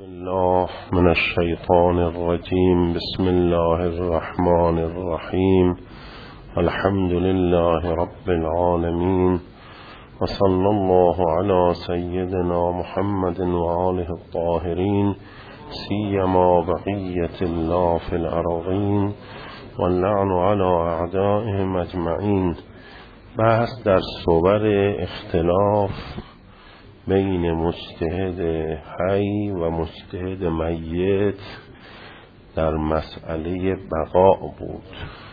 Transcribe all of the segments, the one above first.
الله من الشيطان الرجيم. بسم الله الرحمن الرحيم. الحمد لله رب العالمين، وصلى الله على سيدنا محمد وآله الطاهرين، سيما بقية الله في الأرضين، واللعن على أعدائهم أجمعين. بحث در صور اختلاف بین مجتهد حی و مجتهد میت در مسئله بقا بود.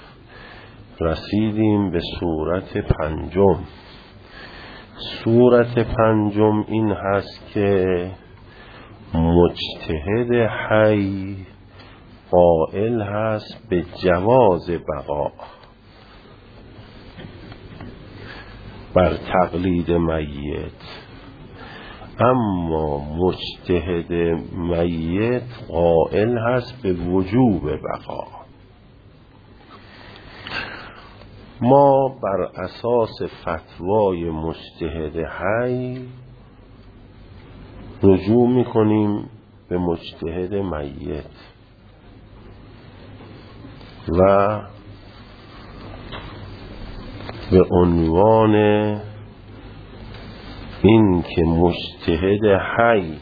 رسیدیم به صورت پنجم. صورت پنجم این هست که مجتهد حی قائل هست به جواز بقا بر تقلید میت، اما مجتهد میت قائل هست به وجوب بقا. ما بر اساس فتوای مجتهد حی رجوع میکنیم به مجتهد میت و به عنوان این که مجتهد حی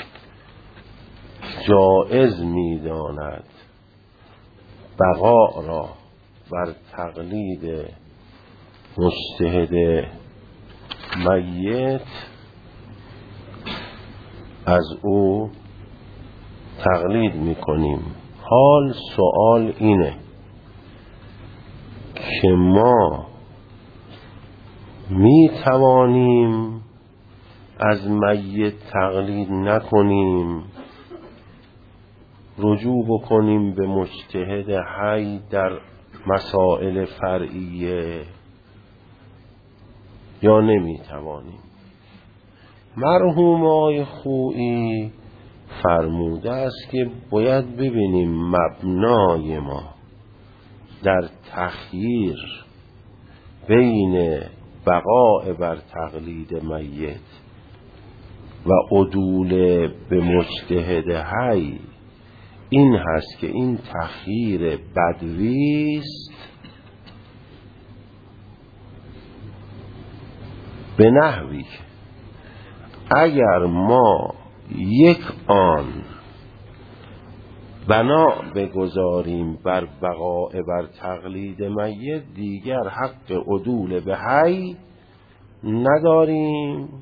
جائز می‌داند بقا را بر تقلید مجتهد میت، از او تقلید می‌کنیم. حال سوال اینه که ما می‌توانیم از میت تقلید نکنیم، رجوع بکنیم به مجتهد حی در مسائل فرعیه، یا نمیتوانیم؟ مرحوم آقای خویی فرموده است که باید ببینیم مبنای ما در تخییر بین بقاء بر تقلید میت و عدول به مجتهد حی این هست که این تخییر بدویست، به نحوی اگر ما یک آن بنا بگذاریم بر بقاء بر تقلید میت، دیگر حق عدول به حی نداریم،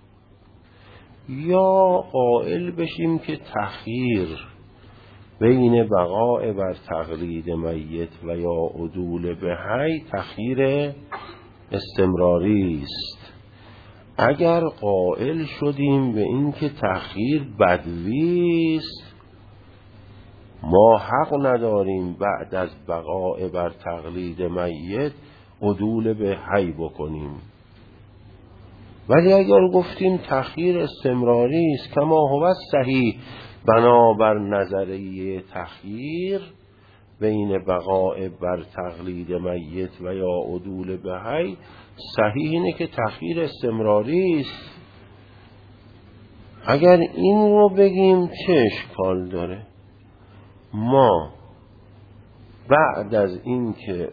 یا قائل بشیم که تخییر بین بقاء بر تقلید میت و یا عدول به حی تخییر استمراری است. اگر قائل شدیم به این که تخییر بدوی است، ما حق نداریم بعد از بقاء بر تقلید میت عدول به حی بکنیم. ولی اگر گفتیم تخییر استمراری است کما هو صحیح، بنابر نظریه تخییر بین بقاء بر تقلید میت و یا عدول به حی، صحیح اینه که تخییر استمراری است. اگر این رو بگیم چه اشکال داره؟ ما بعد از این که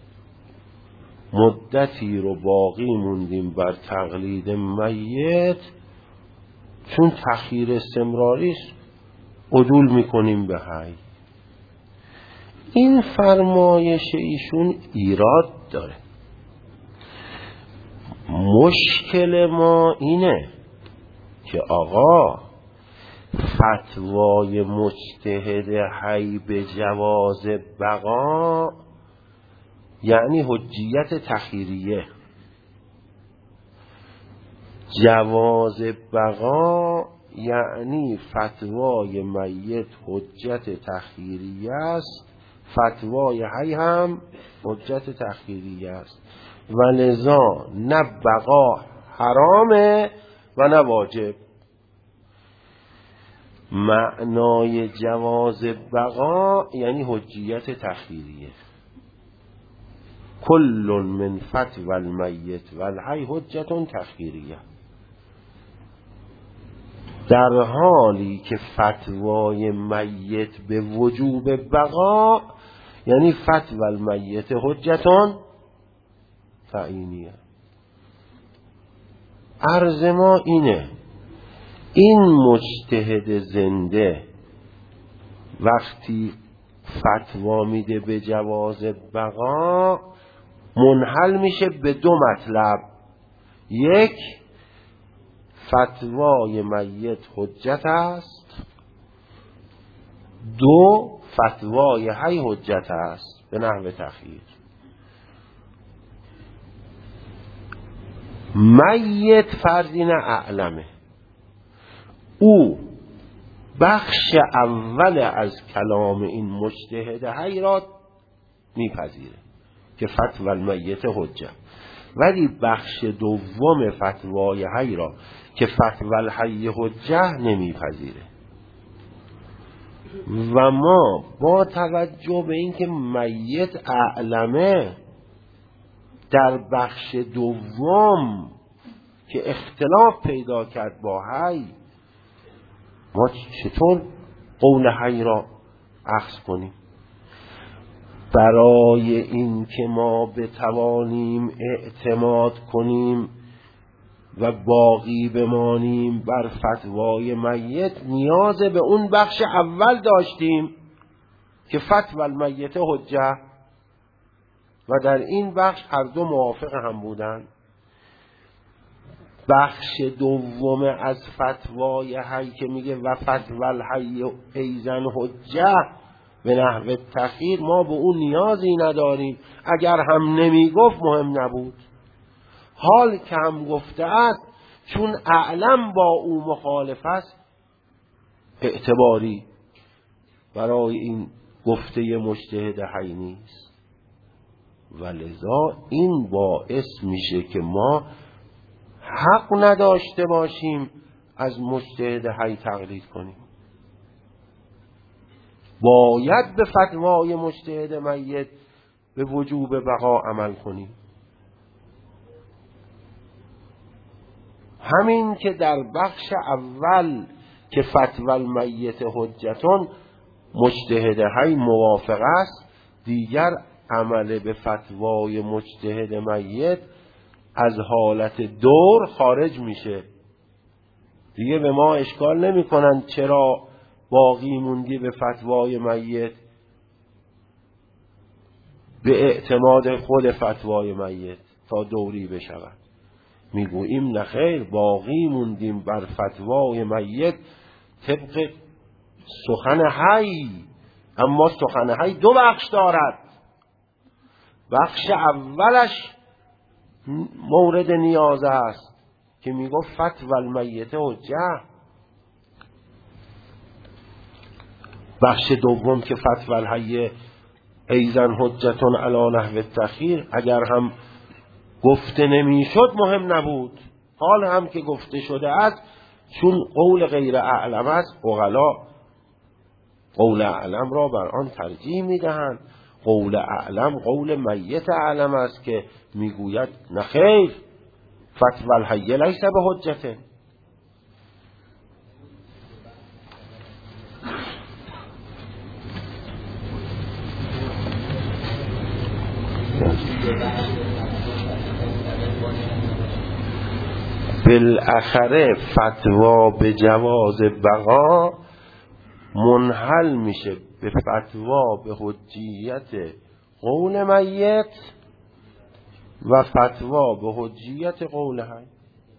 مدتی رو باقی موندیم بر تقلید میت، چون تخییر استمراری است عدول میکنیم به حی. این فرمایش ایشون ایراد داره. مشکل ما اینه که آقا فتوای مجتهد حی به جواز بقا یعنی حجیت تخییریه، جواز بقا یعنی فتوای میت حجت تخییریه است، فتوای حی هم حجت تخییریه است، و لذا نه بقا حرامه و نه واجب. معنای جواز بقا یعنی حجیت تخییریه. کل من فتوى المیت و الحی حجت تخییریه. در حالی که فتوای میت به وجوب بقا، یعنی فتوى المیت حجتان تعیینیه. عرض ما اینه، این مجتهد زنده وقتی فتوا میده به جواز بقا، منحل میشه به دو مطلب: یک، فتوای میت حجت است، دو، فتوای حی حجت است به نحو تخییر. میت فرضین اعلمه، او بخش اول از کلام این مجتهد حی را میپذیره که فتوى المیت حجت، ولی بخش دوم فتوای حی را که فتوى الحی حجت نمیپذیره. و ما با توجه به اینکه میت اعلمه، در بخش دوم که اختلاف پیدا کرد با حی، ما چطور قول حی را اخذ کنیم؟ برای این که ما بتوانیم اعتماد کنیم و باقی بمانیم بر فتوای میت، نیاز به اون بخش اول داشتیم که فتوى المیت حجت، و در این بخش هر دو موافق هم بودند. بخش دوم از فتوای حی که میگه و فتوى الحی ایضا حجت به نحو تخییر، ما به اون نیازی نداریم. اگر هم نمیگفت مهم نبود، حال که هم گفته است چون اعلم با او مخالف است، اعتباری برای این گفته مجتهد حی نیست. ولذا این باعث میشه که ما حق نداشته باشیم از مجتهد حی تقلید کنیم. باید به فتوای مجتهد میت به وجوب بقا عمل کنیم. همین که در بخش اول که فتوى المیت حجتون مجتهد حی موافق است، دیگر عمل به فتوای مجتهد میت از حالت دور خارج میشه. دیگه به ما اشکال نمی کنن چرا باقی موندی به فتوای میت به اعتماد خود فتوای میت تا دوری بشود. میگوییم نخیر، باقی موندیم بر فتوای میت طبق سخن حی. اما سخن حی دو بخش دارد. بخش اولش مورد نیاز است که میگفت فتوى المیت حجت. بخش دوم که فتوى الحی ایضا حجتون علی نحو التخییر، اگر هم گفته نمیشد مهم نبود، حال هم که گفته شده است، چون قول غیر اعلم است، عقلا قول اعلم را بر آن ترجیح میدهند. قول اعلم قول میت اعلم است که میگوید نخیر، فتوى الحی لیس به حجته. بالاخره فتوا به جواز بقا منحل میشه به فتوا به حجیت قول میت و فتوا به حجیت قول حی.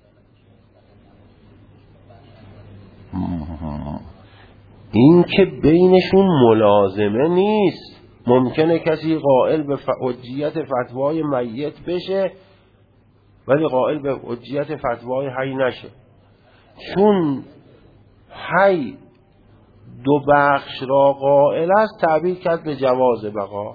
این که بینشون ملازمه نیست. ممکنه کسی قائل به حجیت فتوای میت بشه ولی قائل به حجیت فتوای حی نشه، چون حی دو بخش را قائل است تعبیر کرد به جواز بقا.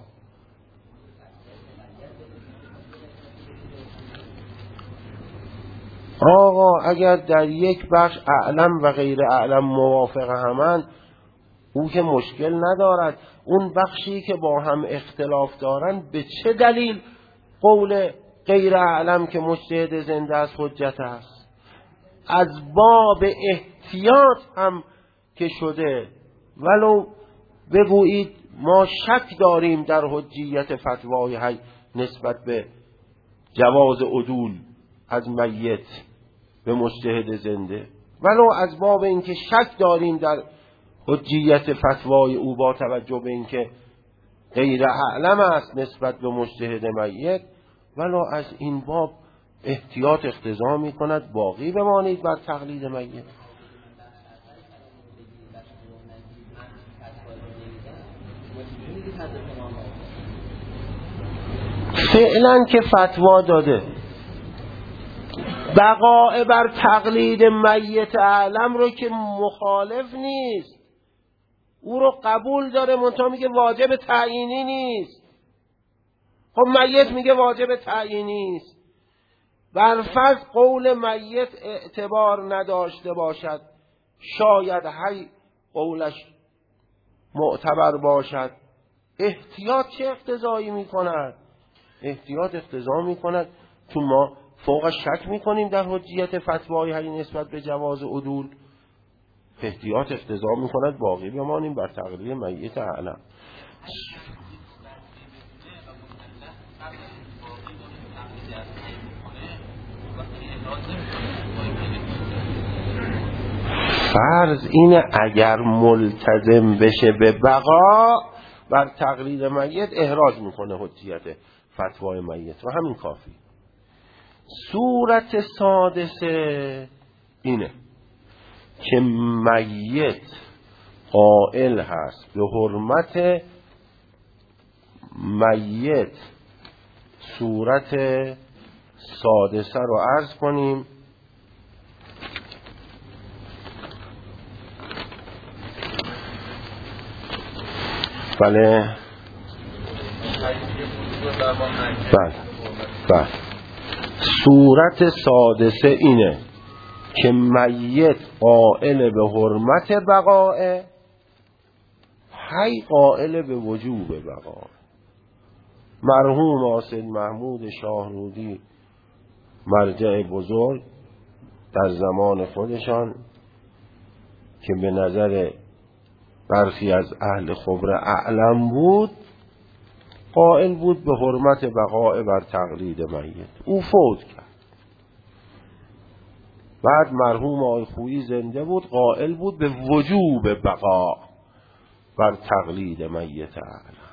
آقا اگر در یک بخش اعلم و غیر اعلم موافق همند، او که مشکل ندارد. اون بخشی که با هم اختلاف دارند به چه دلیل قول غیر اعلم که مجتهد زنده از حجت است؟ از باب احتیاط هم که شده، ولو بگویید ما شک داریم در حجیت فتوای حی نسبت به جواز عدول از میت به مجتهد زنده، ولو از باب اینکه شک داریم در حجیت فتوای او با توجه به اینکه غیر اعلم است نسبت به مجتهد میت، ولو از این باب احتیاط اقتضا می کند باقی بمانید بر تقلید میت. فعلا که فتوا داده بقاء بر تقلید میت اعلم رو که مخالف نیست، او رو قبول داره، منتها میگه واجب تعیینی نیست. خب میت میگه واجب تعیینی نیست، برفرض قول میت اعتبار نداشته باشد، شاید حی قولش معتبر باشد، احتیاط چه اقتضایی میکند؟ احتیاط اقتضا میکند چون ما فوق شک میکنیم در حجیت فتوای حی نسبت به جواز عدول، احتیاط اقتضا میکند باقی بمانیم بر تقلید میت اعلم. فرض اینه اگر ملتزم بشه به بقا بر تقلید میت احراز میکنه حجیت فتوای میت و همین کافی. صورت سادسه اینه که میت قائل هست به حرمت میت. صورت سادسه رو عرض کنیم. بله بله. صورت سادسه اینه که میت قائل به حرمت بقاء، حی قائل به وجوب بقاء. مرحوم آصد محمود شاهرودی مرجع بزرگ در زمان خودشان که به نظر برخی از اهل خبر اعلم بود، قائل بود به حرمت بقاء بر تقلید میت. او فوت کرد. بعد مرحوم آقای خویی زنده بود، قائل بود به وجوب بقاء بر تقلید میت اعلم.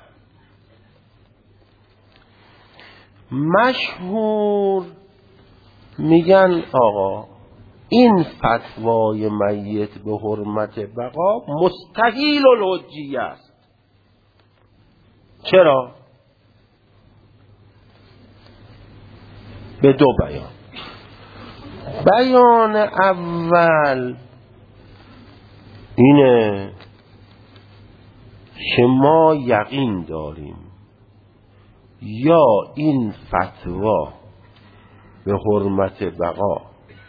مشهور میگن آقا این فتوای میت به حرمت بقا مستحیل الحجیه است. چرا؟ به دو بیان. بیان اول اینه که ما یقین داریم یا این فتوا به حرمت بقا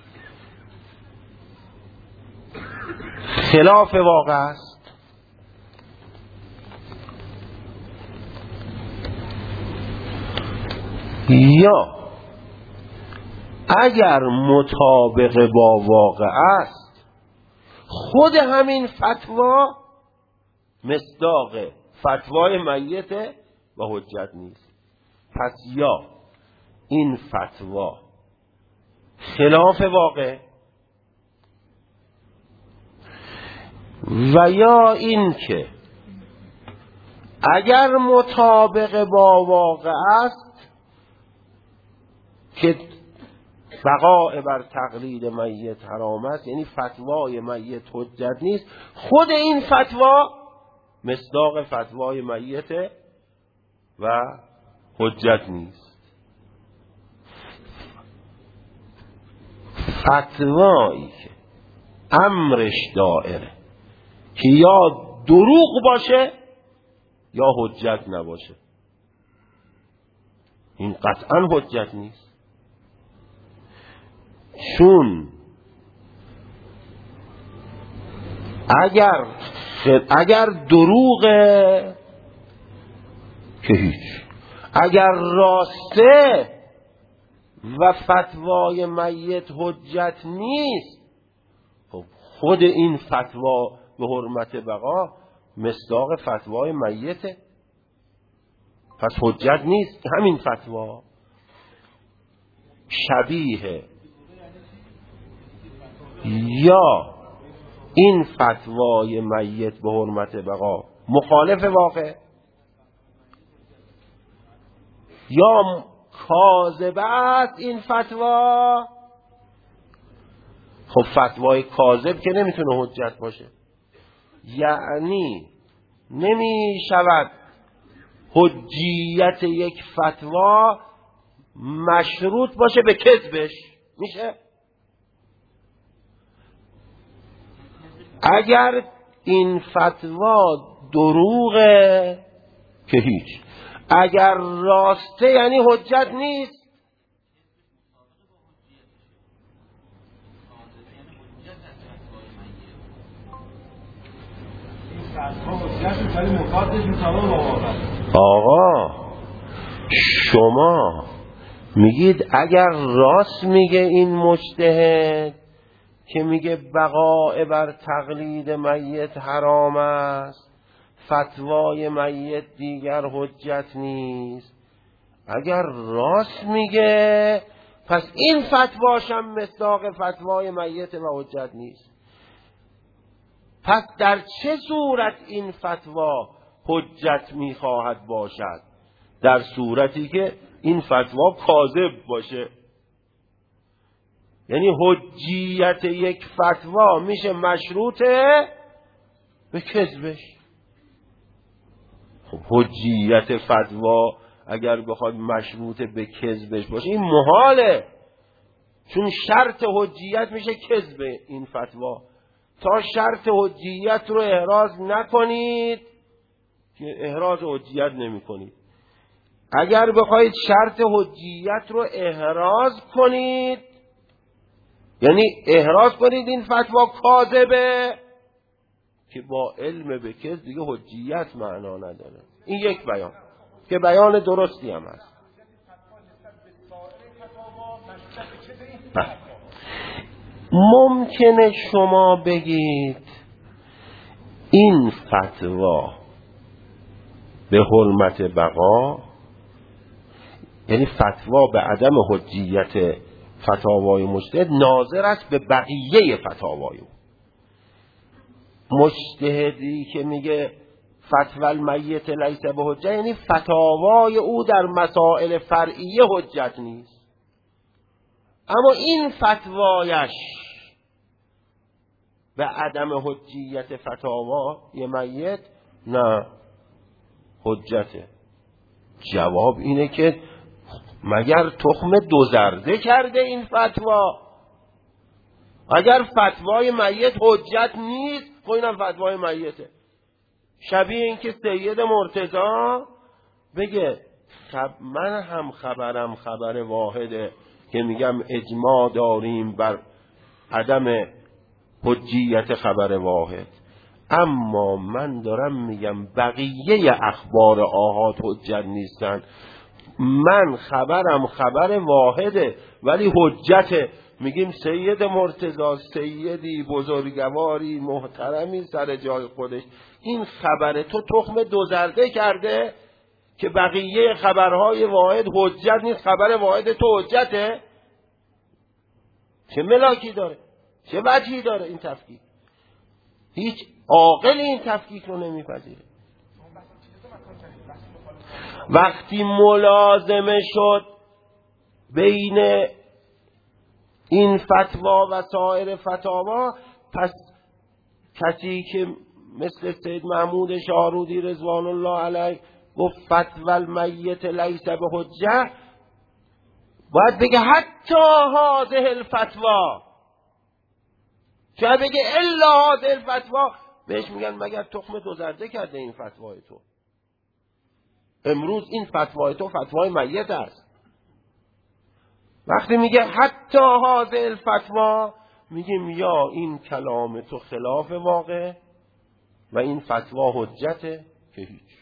خلاف واقع است، یا اگر مطابق با واقع است خود همین فتوا مصداق فتوای میت و حجت نیست. پس یا این فتوا خلاف واقع و یا این که اگر مطابق با واقع است که بقاء بر تقلید میت حرام است، یعنی فتوای میت حجت نیست، خود این فتوا مصداق فتوای میت و حجت نیست. فتوایی که امرش دائره که یا دروغ باشه یا حجت نباشه، این قطعا حجت نیست. چون اگر دروغه که هیچ، اگر راسته و فتوای میت حجت نیست، خب خود این فتوا به حرمت بقا مصداق فتوای میته، پس حجت نیست همین فتوا. شبیه یا این فتوای میت به حرمت بقا مخالف واقع، یا کاذبه است این فتوا. خب فتوای کاذب که نمیتونه حجت باشه، یعنی نمی شود حجیت یک فتوا مشروط باشه به کذبش. میشه؟ اگر این فتوا دروغه که هیچ، اگر راسته یعنی حجت نیست. آقا شما میگید اگر راست میگه این مجتهد که میگه بقاء بر تقلید میت حرام است، فتوای میت دیگر حجت نیست، اگر راست میگه پس این فتواش هم مصداق فتوای میت و حجت نیست. پس در چه صورت این فتوا حجت میخواهد باشد؟ در صورتی که این فتوا کاذب باشه. یعنی حجیت یک فتوا میشه مشروطه به کذبش. خب حجیت فتوا اگر بخواد مشروطه به کذبش باشه این محاله، چون شرط حجیت میشه کذب این فتوا. تا شرط حجیت رو احراز نکنید که احراز حجیت نمی کنید. اگر بخواید شرط حجیت رو احراز کنید یعنی احراز کنید این فتوا کاذبه، که با علم به کذب دیگه حجیت معنا نداره. این یک بیان که بیان درستی هم هست. ممکنه شما بگید این فتوا به حرمت بقا، یعنی فتوا به عدم حجیت فتاوای مجتهد ناظر است به بقیه فتاوای او. مجتهدی که میگه فتوی المیت لیس به حجت یعنی فتاوای او در مسائل فرعیه حجت نیست، اما این فتوایش به عدم حجیت فتاوای میت نه حجته. جواب اینه که مگر تخم دوزرده کرده این فتوا؟ اگر فتوای میت حجت نیست خب اینم فتوای میته. شبیه این که سید مرتضی بگه من هم خبرم خبر واحده که میگم اجماع داریم بر عدم حجیت خبر واحد، اما من دارم میگم بقیه اخبار آحاد حجت نیستن. من خبرم خبر واحده ولی حجته. میگیم سید مرتضی سیدی بزرگواری محترمی سر جای خودش، این خبر تو تخم دوزرده کرده که بقیه خبرهای واحد حجت نیست، خبر واحد تو حجته. چه ملاکی داره؟ چه وجهی داره این تفکیک؟ هیچ عاقل این تفکیک رو نمیپذیره. وقتی ملازمه شد بین این فتوا و سایر فتاوا، پس کسی که مثل سید محمود شاهرودی رضوان الله علیه گفت فتوی المیت لیس به حجه، باید بگه حتی هذه الفتوا، شاید بگه الا هذه الفتوا. بهش میگن مگر تخم دوزرده کرده این فتوای تو؟ امروز این فتوای تو فتوای میت است. وقتی میگه حتی هذه الفتوا میگیم یا این کلام تو خلاف واقع و این فتوا حجته که هیچ،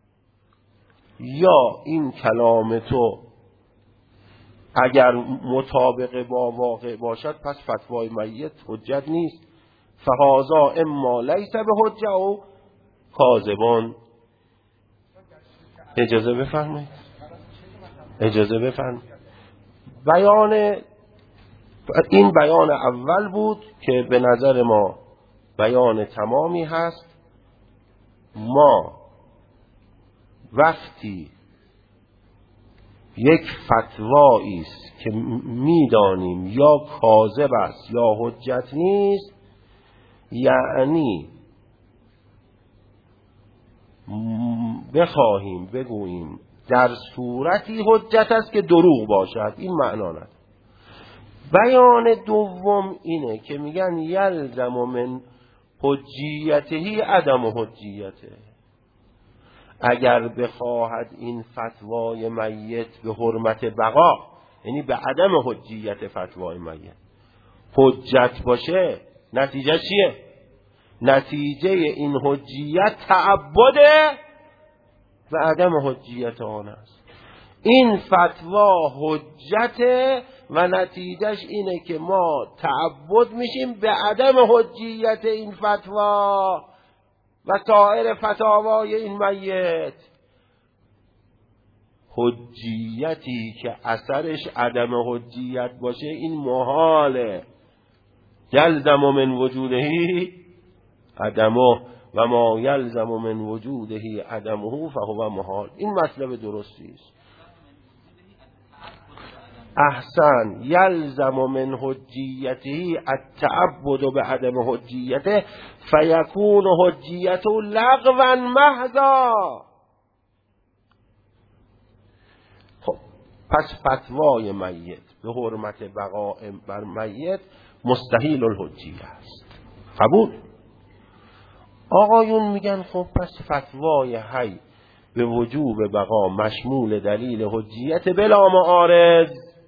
یا این کلام تو اگر مطابق با واقع باشد پس فتوای میت حجت نیست. فهذا اما لیس بحجه او کاذبون. اجازه بفرمایید. این بیان اول بود که به نظر ما بیان تمامی هست. ما وقتی یک فتوایی است که میدانیم یا کاذب است یا حجت نیست، یعنی بخواهیم بگوییم در صورتی حجت است که دروغ باشد، این معنا نداره. بیان دوم اینه که میگن یلزم من حجیته عدم حجیته. اگر بخواهد این فتوای میت به حرمت بقا، یعنی به عدم حجیت فتوای میت حجت باشه، نتیجه چیه؟ نتیجه این حجیت تعبده و عدم حجیت آن است. این فتوا حجته و نتیجهش اینه که ما تعبد میشیم به عدم حجیت این فتوا و سایر فتاوای این میت. حجیتی که اثرش عدم حجیت باشه این محاله. یلزم من وجوده عدمه و ما یلزم من وجوده عدمه فهو محال. این مطلب درستی است. احسن. یلزم من حجیته التعبد بعدم حجیته فیکون حجیته لغوا محضا. خب پس فتوای میت به حرمت بقاء بر میت مستحیل الحجیه است. قبول؟ آقایون میگن خب پس فتوای حی به وجوب بقا مشمول دلیل حجیت بلا معارض.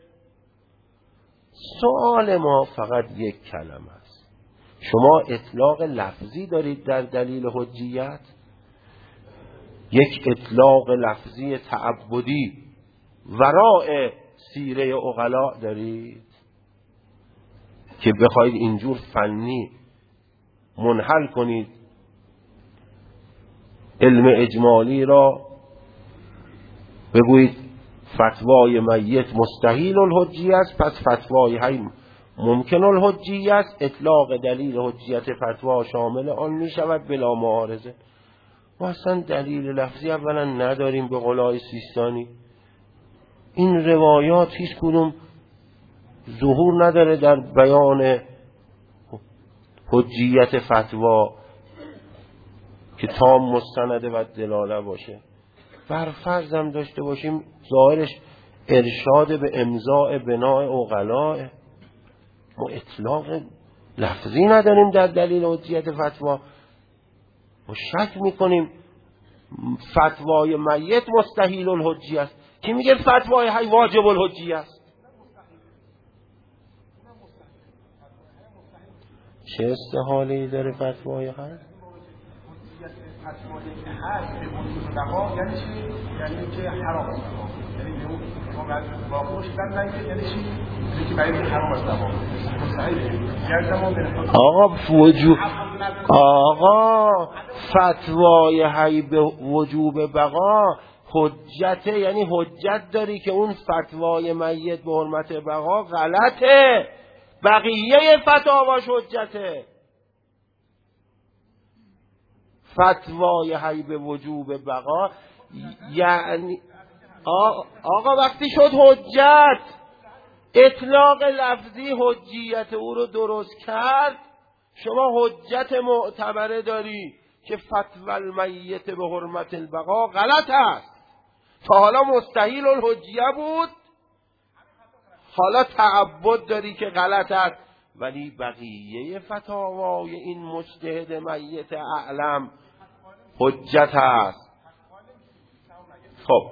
سوال ما فقط یک کلمه است. شما اطلاق لفظی دارید در دلیل حجیت؟ یک اطلاق لفظی تعبدی وراء سیره عقلا دارید که بخواید اینجور فنی منحل کنید علم اجمالی را، بگویید فتوای میت مستحیل الحجیه است پس فتوای حی ممکن الحجیه است، اطلاق دلیل حجیت فتوا شامل آن می شود بلا معارضه. ما اصلا دلیل لفظی اولا نداریم به قولای سیستانی. این روایات هیچ کدوم ظهور نداره در بیان حجیت فتوا که تام مستنده و دلاله باشه. برفرضم داشته باشیم ظاهرش ارشاد به امضاء بناء عقلاء. ما اطلاق لفظی نداریم در دلیل حجیت فتوا. ما شک میکنیم فتوای میت مستحیل الحجیه است. کی میگه فتوای حی واجب الحجیه است؟ چه استحاله‌ای داره فتوای حی؟ فتوایی که هست به وجود بقا یعنی چی؟ یعنی که حرام است. یعنی اون واقع شدن نگه یعنی چی؟ یعنی که برای حرام است بقا. آقا فتوای حی به وجوب بقا حجته، یعنی حجت داری که اون فتوای میت به حرمت بقا غلطه، بقیه فتاواش حجته. فتوای حی به وجوب بقا یعنی آقا وقتی شد حجت، اطلاق لفظی حجیت او رو درست کرد، شما حجت معتبره داری که فتوی المیت به حرمت البقا غلط است. تا حالا مستحیل الحجیه بود، حالا تعبد داری که غلط است، ولی بقیه فتاوای این مجتهد میت اعلم حجت است. خب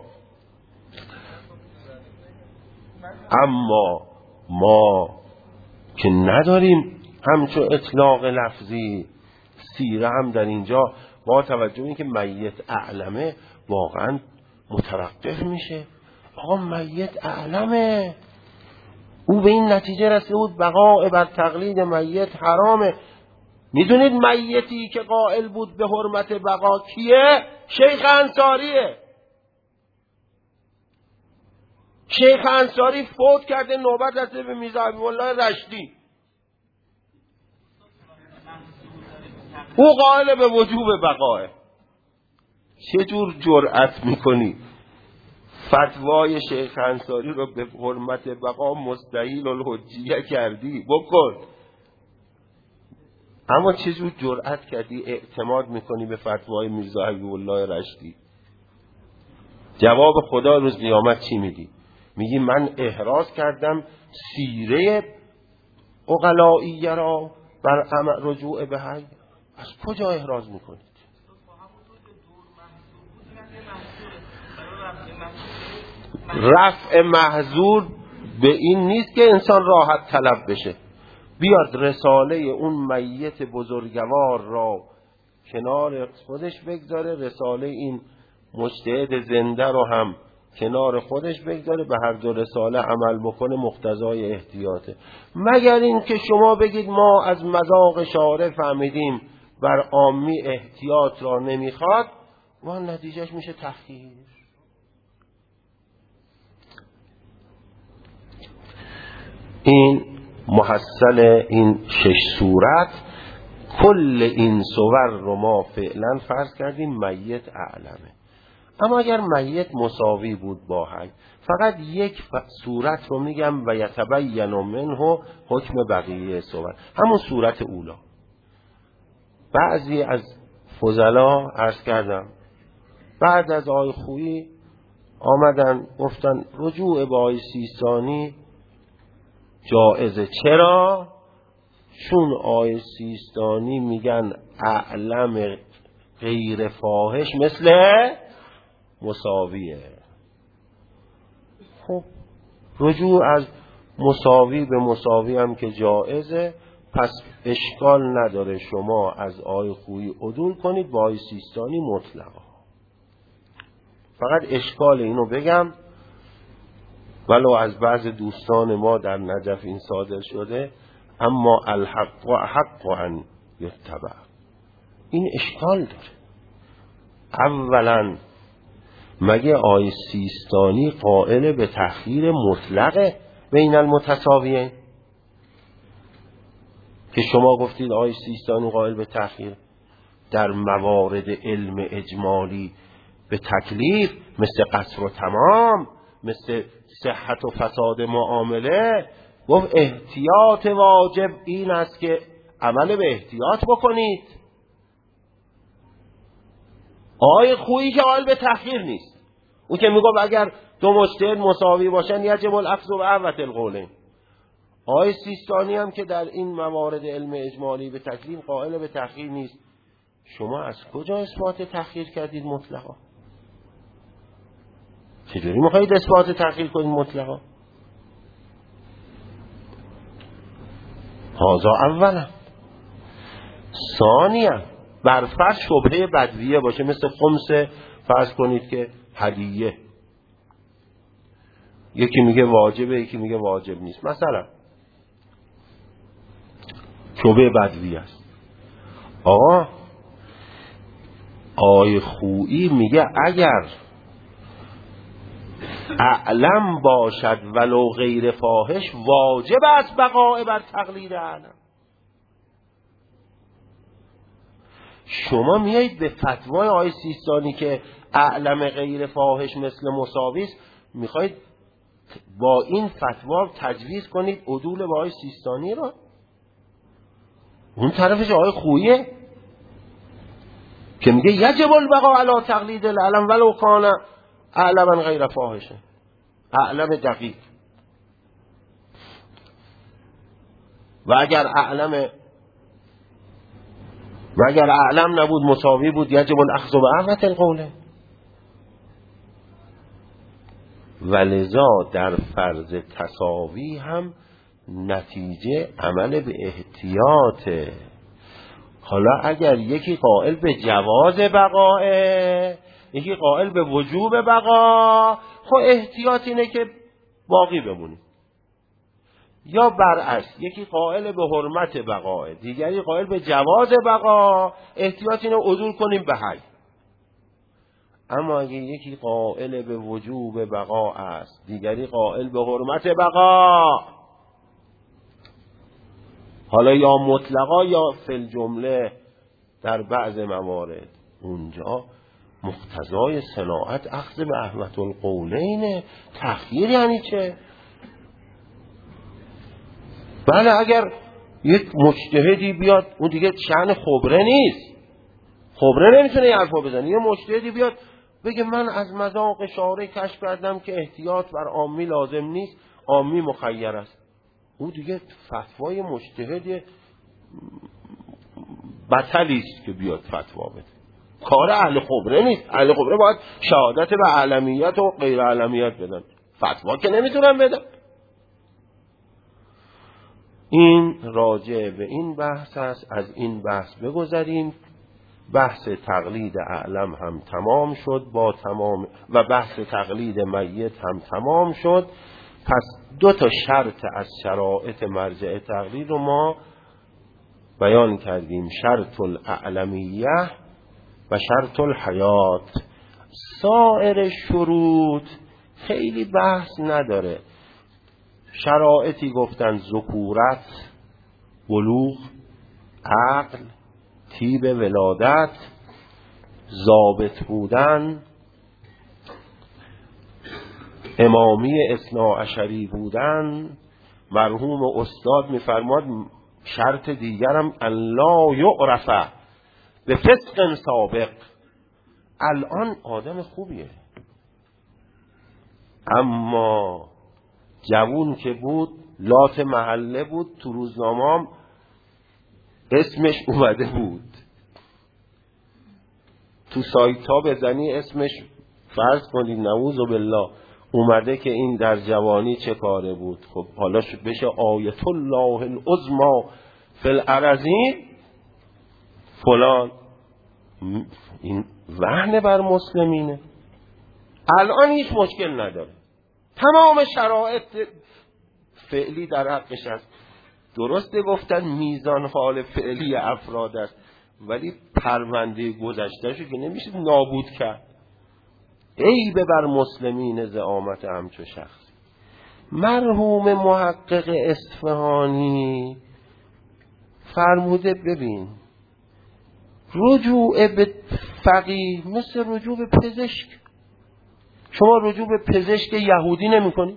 اما ما که نداریم همچون اطلاق لفظی، سیره هم در اینجا با توجه این که میت اعلمه واقعا متوقف میشه. آقا میت اعلمه، او به این نتیجه رسیده بود بقاء بر تقلید میت حرامه، میدونید میتی که قائل بود به حرمت بقا کیه؟ شیخ انصاریه. شیخ انصاری فوت کرده، نوبت رسیده به میرزا حبیب‌الله رشدی. او قائل به وجوب بقاه. چجور جرأت میکنی فتوای شیخ انصاری رو به حرمت بقا مستحیل الحجیه کردی؟ بکن. اما چجور جرأت کردی اعتماد میکنی به فتوای میرزا حبیب‌الله رشدی؟ جواب خدا روز قیامت چی میدی؟ میگی من احراز کردم سیره عقلائیه را بر رجوع به حی. از کجا احراز میکنید؟ رفع محظور به این نیست که انسان راحت طلب بشه. بیاد رساله اون میت بزرگوار را کنار خودش بگذاره، رساله این مجتهد زنده رو هم کنار خودش بگذاره، به هر دو رساله عمل بکنه، مقتضای احتیاطه. مگر این که شما بگید ما از مذاق شارع فهمیدیم بر عامی احتیاط را نمیخواد و نتیجهش میشه تخییر. این محصل این 6 صورت، کل این صور رو ما فعلا فرض کردیم میت اعلمه. اما اگر میت مساوی بود با حی، فقط یک صورت رو میگم و یتبین منه حکم بقیه صور، همون صورت اولا. بعضی از فضلا عرض کردم بعد از آی خویی آمدن گفتن رجوع به آی سیستانی جائزه. چرا؟ چون آی سیستانی میگن اعلم غیر فاحش مثل مساویه. خب رجوع از مساوی به مساوی هم که جائزه، پس اشکال نداره شما از آی خویی عدول کنید با آی سیستانی مطلقا. فقط اشکال اینو بگم، ولو از بعض دوستان ما در نجف این صادر شده، اما الحق و حق ان یتبع، این اشکال داره. اولا مگه آی سیستانی قائل به تخییر مطلقه بین المتساویین که شما گفتید آی سیستانی قائل به تخییر در موارد علم اجمالی به تکلیف، مثل قصر و تمام، مثل صحت و فساد معامله، گفت احتیاط واجب این است که عمل به احتیاط بکنید. آقای خویی که قائل به تخییر نیست، او که میگه اگر دو مجتهد مساوی باشن یجب الاخذ بعوت القولین. آقای سیستانی هم که در این موارد علم اجمالی به تکلیف قائل به تخییر نیست. شما از کجا اثبات تخییر کردید مطلقا؟ چجوری میخواید اثبات تخییر کنید مطلقا؟ هذا اولا. ثانیا برفرض شبهه بدویه باشه، مثل خمس فرض کنید که هدیه، یکی میگه واجبه یکی میگه واجب نیست، مثلا شبهه بدویه است. آقای خویی میگه اگر اعلم باشد ولو غیر فاحش واجب است بقاء بر تقلید اعلم. شما میایید به فتوای آقای سیستانی که اعلم غیر فاحش مثل مساوی است، میخواید با این فتوا تجویز کنید عدول به آقای سیستانی را؟ اون طرفش آقای خوییه که میگه یجب البقاء علی تقلید الاعلم ولو کان اعلما غیر فاحشه، اعلم دقیق. و اگر اعلم نبود مساوی بود یجب الاخذ بعوت القوله. ولذا در فرض تساوی هم نتیجه عمل به احتیاطه. حالا اگر یکی قائل به جواز بقاء، یکی قائل به وجوب بقا، خب احتیاط اینه که باقی بمونی. یا برعکس یکی قائل به حرمت بقاء، دیگری قائل به جواز بقا، احتیاط اینو عدول کنیم به حی. اما اگه یکی قائل به وجوب بقا است، دیگری قائل به حرمت بقا، حالا یا مطلقا یا فی الجمله در بعض موارد، اونجا مقتضای صناعت اخذ به احوط القولین. تخییر یعنی چه؟ بله اگر یک مجتهدی بیاد، اون دیگه شأن خبره نیست، خبره نمیتونه یه حرفا بزنه، یه مجتهدی بیاد بگه من از مذاق شارع کشف کردم که احتیاط بر عامی لازم نیست، عامی مخیر است، اون دیگه فتوای مجتهد بطلی است که بیاد فتوا بده، کار اهل خبره نیست. اهل خبره باید شهادت به علمیت و غیر علمیت بدن، فتوا که نمیتونن بدن. این راجع به این بحث است. از این بحث بگذریم. بحث تقلید اعلم هم تمام شد با تمام، و بحث تقلید میت هم تمام شد. پس 2 شرط از شرایط مرجع تقلید رو ما بیان کردیم، شرط الاعلمیه و شرط الحیات. سایر شروط خیلی بحث نداره. شرایطی گفتن ذکورت، بلوغ، عقل، طیب ولادت، ضابط بودن، امامی اثنا عشری بودن. مرحوم استاد میفرماد شرط دیگرم الا یعرف به فسق سابق. الان آدم خوبیه، اما جوون که بود لات محله بود، تو روزنامه اسمش اومده بود، تو سایت ها بزنی اسمش فرض کنید نعوذ بالله اومده که این در جوانی چه کاره بود. خب حالا بشه آیت الله العظمی فی الارضین فلان. این وهن بر مسلمینه. الان هیچ مشکل نداره، تمام شرایط فعلی در حقش است. درسته گفتن میزان حال فعلی افراد است، ولی پرونده گذشتهشو که نمیشه نابود کرد. عیب بر مسلمین زعامت همچو شخص. مرحوم محقق اصفهانی فرموده ببین رجوع به فقیه مثل رجوع به پزشک. شما رجوع به پزشک یهودی نمی کنی،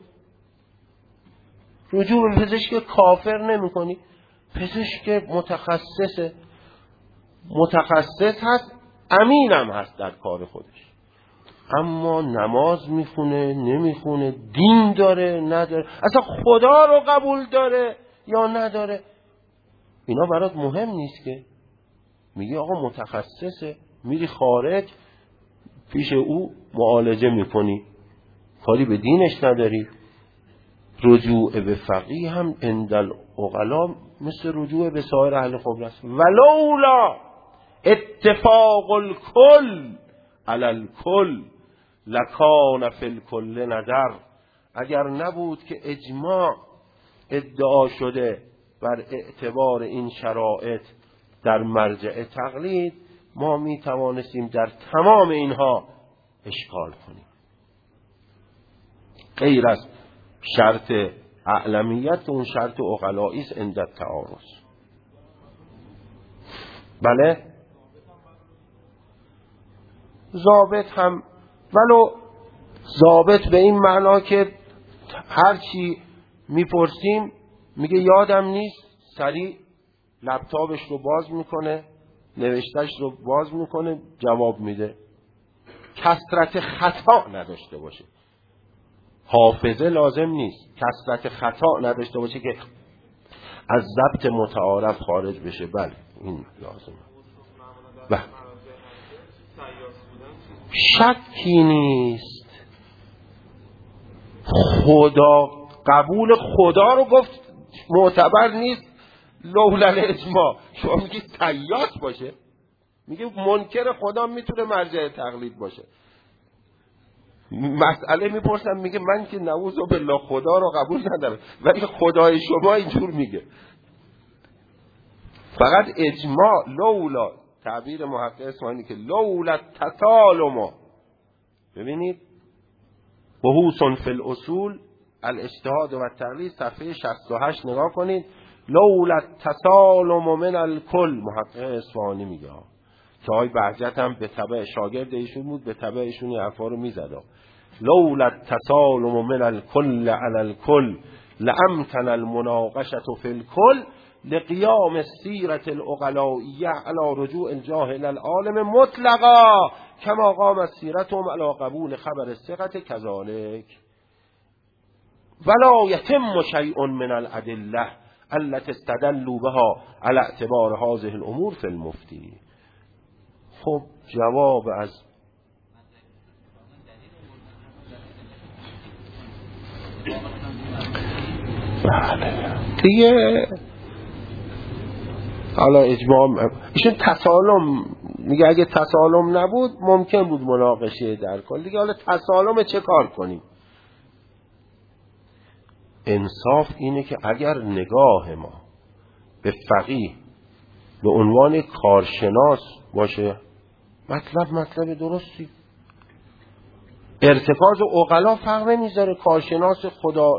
رجوع به پزشک کافر نمی کنی. پزشک متخصص هست، امینم هست در کار خودش، اما نماز میخونه نمیخونه، دین داره نداره، اصلا خدا رو قبول داره یا نداره، اینا برات مهم نیست که. میگی آقا متخصصه، میری خارج پیش او معالجه میکنی، کاری به دینش نداری. رجوع به فقیه هم عند العقلا مثل رجوع به سایر اهل خبره است. ولولا اتفاق الکل علی الکل لکان فی الکل نظر. اگر نبود که اجماع ادعا شده بر اعتبار این شرایط در مرجع تقلید، ما می توانستیم در تمام اینها اشکال کنیم. غیر از شرط اعلمیت، اون شرط عقلایی است عند التعارض. بله ضابط هم، ولو ضابط به این معنا که هر چی میپرسیم میگه یادم نیست، سریع لپتاپش رو باز میکنه، نوشتش رو باز میکنه، جواب میده. کثرت خطا نداشته باشه، حافظه لازم نیست، کثرت خطا نداشته باشه که از ضبط متعارف خارج بشه. بله این لازمه. بله شکی نیست. خدا قبول خدا رو گفت معتبر نیست لولا الاجماع. شما میگی سیاس باشه، میگه منکر خدا میتونه مرجع تقلید باشه. مسئله میپرسم میگه من که نعوذ بالله خدا رو قبول ندارم، ولی خدای شما اینجور میگه. فقط اجماع، لولا، تعبیر محقق اصفهانی که لولا تسالم، ببینید بحوث فی الاصول الاجتهاد و التقلید صفحه 68 نگاه کنید. لولا تسالم من الکل، محقق اصفهانی میگه که آقای بهجت هم به تبع شاگرد ایشون بود، به تبع ایشون این حرفا رو میزد. لولا تسالم من الکل علی الکل لامکن المناقشه فی الکل لقیام السیرة العقلائیه علی رجوع الجاهل العالم مطلقا کما قامت سیرتهم علی قبول خبر الثقة كذلك ولا يتم شيء من الأدلة التي استدلوا بها على اعتبار هذه الامور في المفتي. خب جواب از دیگه حالا اجماع ایشون تسالم میگه، اگه تسالم نبود ممکن بود مناقشه در کل دیگه. حالا تسالم چه کار کنیم؟ انصاف اینه که اگر نگاه ما به فقیه به عنوان کارشناس باشه، مطلب درستی، ارتکاز عقلا فرق نمیذاره، کارشناس خدا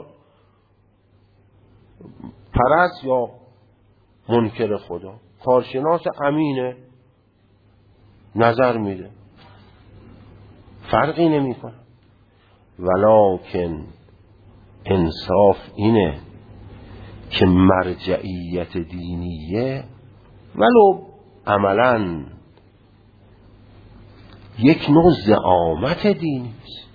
پرست یا منکر خدا، کارشناس امینه نظر میده، فرقی نمیکنه. ولکن انصاف اینه که مرجعیت دینیه ولو عملاً یک نوع زعامت دینی است.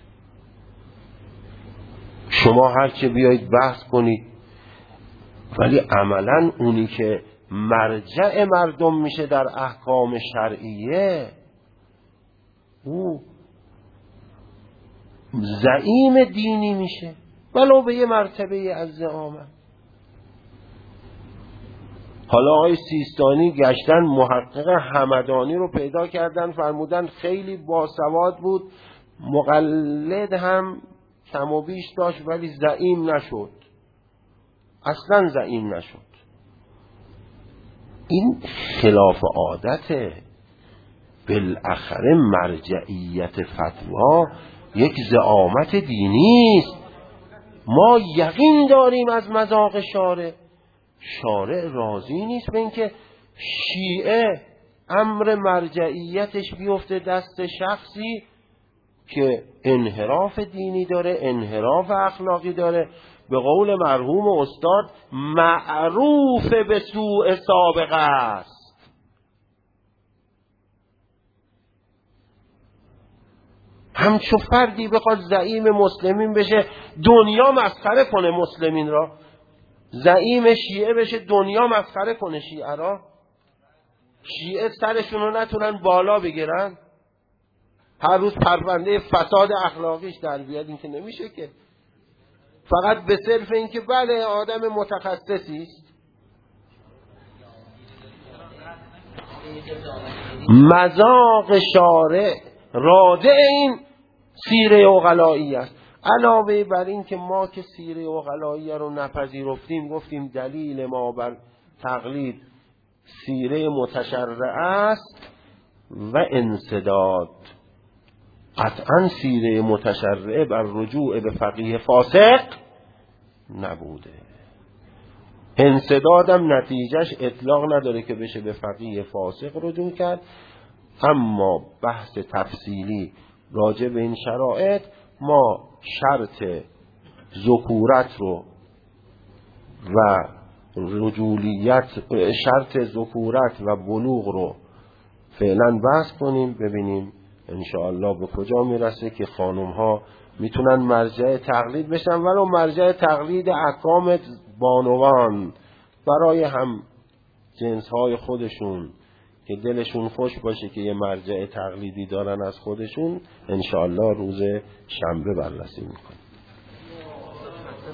شما هرچه بیایید بحث کنید، ولی عملاً اونی که مرجع مردم میشه در احکام شرعیه، او زعیم دینی میشه ولو به یه مرتبه از زعامت. حالا آقای سیستانی گشتن محقق همدانی رو پیدا کردن، فرمودن خیلی باسواد بود، مقلد هم کم و بیش داشت، ولی زعیم نشد، اصلا زعیم نشد. این خلاف عادته. بالاخره مرجعیت فتوا یک زعامت دینی است. ما یقین داریم از مذاق شارع راضی نیست به اینکه شیعه امر مرجعیتش بیفته دست شخصی که انحراف دینی داره، انحراف اخلاقی داره، به قول مرحوم استاد معروف به سوء سابقه است. همچون فردی بخواد زعیم مسلمین بشه، دنیا مسخره کنه مسلمین را، زعیم شیعه بشه، دنیا مسخره کنه شیعه را، شیعه سرشون رو نتونن بالا بگیرن، هر روز پرونده فساد اخلاقیش در بیاد. این که نمیشه که، فقط به صرف این که بله آدم متخصصی است. مذاق شارع رادع این سیره عقلایی است. علاوه بر این که ما که سیره عقلایی رو نپذیرفتیم، گفتیم دلیل ما بر تقلید سیره متشرعه است و انسداد. قطعا سیره متشرعه بر رجوع به فقیه فاسق نبوده. انسدادم نتیجهش اطلاق نداره که بشه به فقیه فاسق رجوع کرد. اما بحث تفصیلی راجع به این شرایط، ما شرط ذکورت رو و رجولیت، شرط ذکورت و بلوغ رو فعلا بحث کنیم، ببینیم انشاءالله به کجا میرسه که خانم ها میتونن مرجع تقلید بشن، ولو مرجع تقلید احکام بانوان برای هم جنس های خودشون که دلشون خوش باشه که یه مرجع تقلیدی دارن از خودشون. انشاءالله روز شنبه بررسی میکنیم.